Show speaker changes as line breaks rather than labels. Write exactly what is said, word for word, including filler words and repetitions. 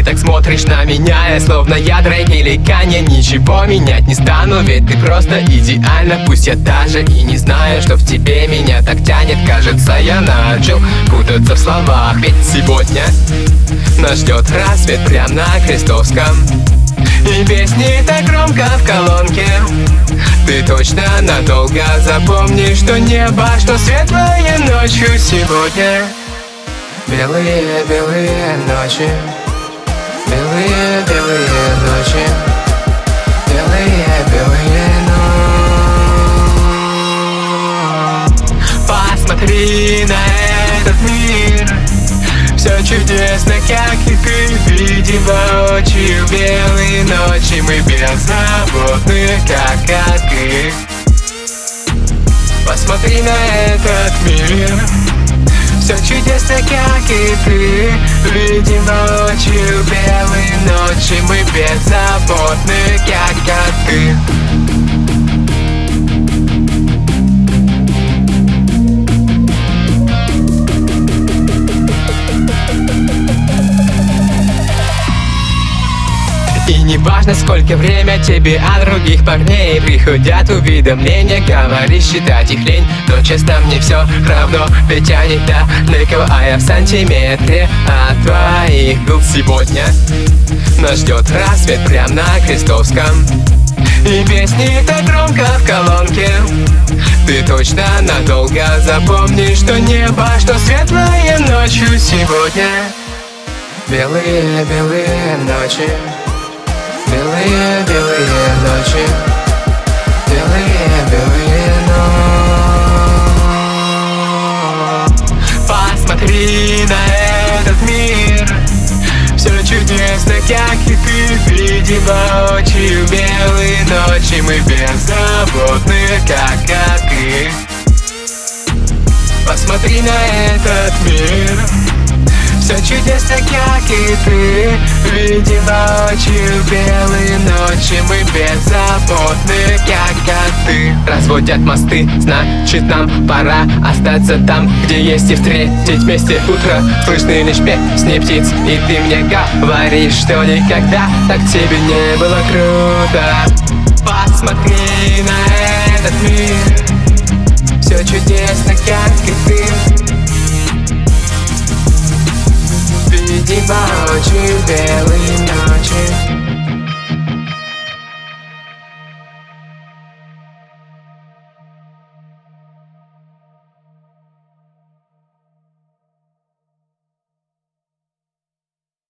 так смотришь на меня, я словно я Дрейк или Канье. Ничего менять не стану, ведь ты просто идеальна. Пусть я даже и не знаю, что в тебе меня так тянет. Кажется, я начал путаться в словах, ведь сегодня нас ждет рассвет прямо на Крестовском. И песни так громко в колонке. Ты точно надолго запомнишь, что небо, что светлое ночью сегодня. Белые, белые ночи, белые, белые ночи, белые, белые ночи. Посмотри на этот мир, все чудесно, как и ты. Видим воочию белые ночи, мы беззаботны, как коты. Посмотри на этот мир, все чудесно, как и ты. Видим воочию белые ночи, мы беззаботны, как коты. И не важно, сколько время тебе от других парней приходят уведомления, говоришь, считать их лень. Но честно, мне все равно, ведь они далеко, а я в сантиметре от твоих губ. Сегодня нас ждет рассвет прямо на Крестовском. И песни так громко в колонке. Ты точно надолго запомнишь, что небо, что светлое ночью сегодня. Белые, белые ночи, белые, белые ночи, белые, белые ночи. Посмотри на этот мир, все чудесно, как и ты. Видим воочию белые ночи, мы беззаботны, как коты. Посмотри на этот мир, все чудесно, как и ты. Видим воочию белые ночи, мы беззаботны, как коты. Разводят мосты, значит нам пора остаться там, где есть, и встретить вместе утро. Слышны лишь песни птиц, и ты мне говоришь, что никогда так тебе не было круто. Посмотри на этот мир, все чудесно, как и ты. Видим воочию белые ночи.